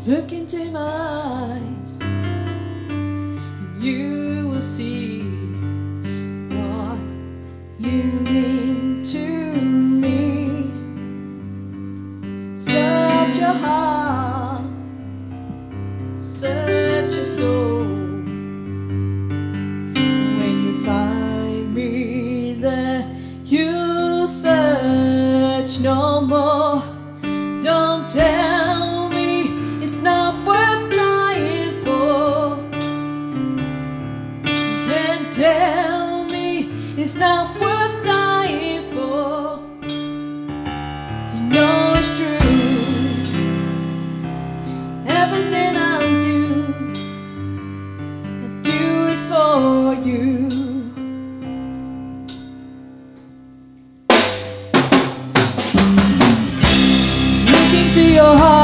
Look into my eyes, and you will see what you mean to me. Search your heart, search your soul. When you find me there, you'll search no more. Don't tell me it's not worth trying for, and tell me it's not worth dying for. You know it's true. Everything I do it for you. Look into your heart,